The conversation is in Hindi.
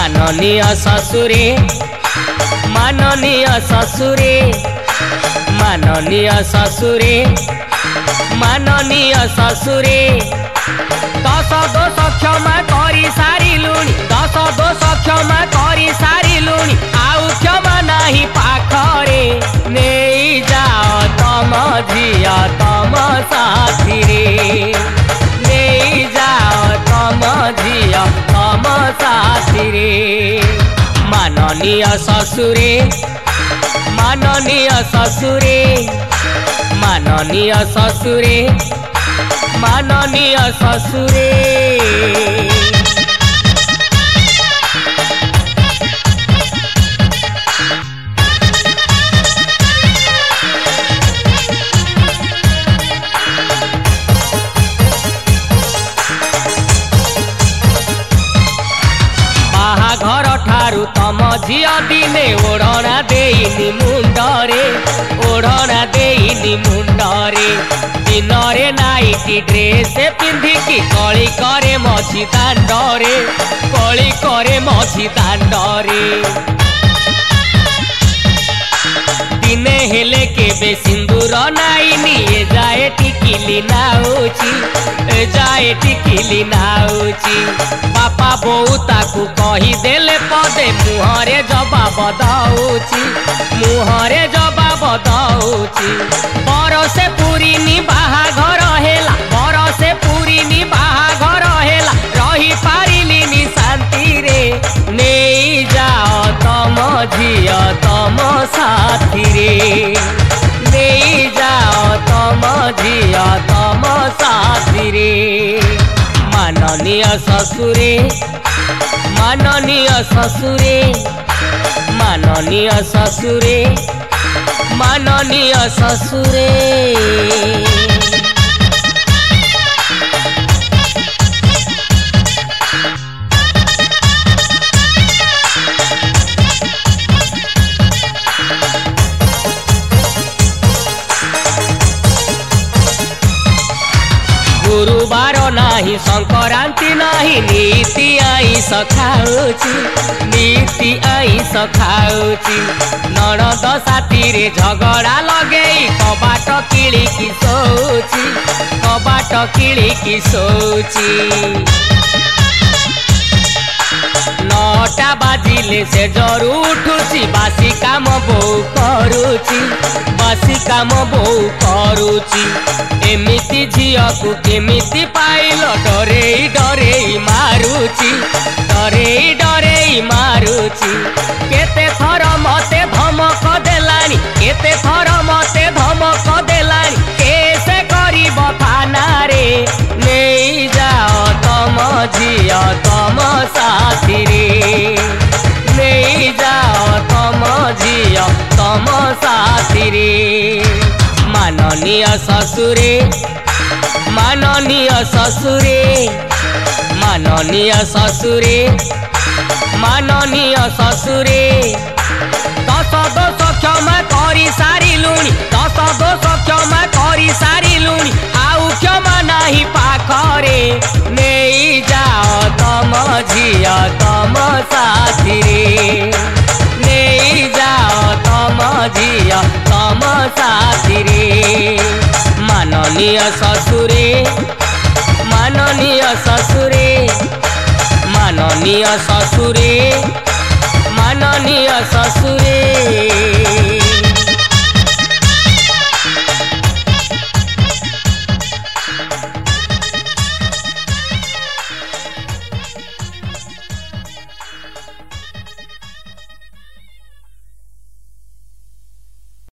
माननीय ससुरे माननीय ससुरे माननीय ससुरे माननीय ससुरे दस दोष क्षमा करी सारिलुणी दस दोष क्षमा करी सारिलुणी आउ क्षमा नाही पाखरे नहीं जाओ तम झिया तम साथी रे नहीं जाओ तम झिया तम साथी रे माननीय ससुरे माननीय ससुरे माननीय ससुरे माननीय ससुरे बाहाघर ठारू तम झिया दिने ओढ़ना देइनी मुंडरे ओढ़ना देइनी मुंडरे दिनरे नाइटी ड्रेस पिंधिकी कली करे मझी दांडरे कली करे मझी दांडरे दिने हेले केबे सिंदूर नाइनी ए जाए टिकिली नाउची ए जाए टिकिली नाउची बापा बोऊ ताकू कही देले पदे मुहरे जवाब दउची मुहरे जवाब दउची बरसे पुरीनी बाहाघर हेला बरसे पुरीनी बाहाघर हेला रही पारिलिनी शांति रे नहीं जाओ तम झिया तम साथी रे नहीं जाओ तम झिया तम साथी रे माननीय ससुरे माननीय ससुरे माननीय ससुरे माननीय ससुरे गुरुवार नाही संक्रांति नाही नीति आईस खाऊची नीति आईस खाऊची ननद साथी रे झगड़ा लगेई कबाट किलिकी सोची कबाट किलिकी सोची नौटा बाजिले से जरू उठुची बासी काम बोऊ करुची बासी काम बोऊ करुची एमिति झिया को केमिति पाइल डरेई डरेई मारुची डरेई डरेई मारुची केते थर मते धमक देलानी केते थर मते धमक देलानी केसे करिब थाना रे नहीं जाओ तम झिया तम साथी रे नहीं जाओ तम झिया तम साथी रे माननीय ससुरे माननीय ससुरे माननीय ससुरे माननीय ससुरे दस दोष क्षमा करी सारिलुणी दस दोष क्षमा करी सारिलुणी आउ क्षमा नाही पाखरे नहीं जाओ तम झिया तम साथी रे नहीं जाओ तम झिया तम साथी रे माननीय ससुरे माननीय ससुरे माननीय ससुरे माननीय ससुरे।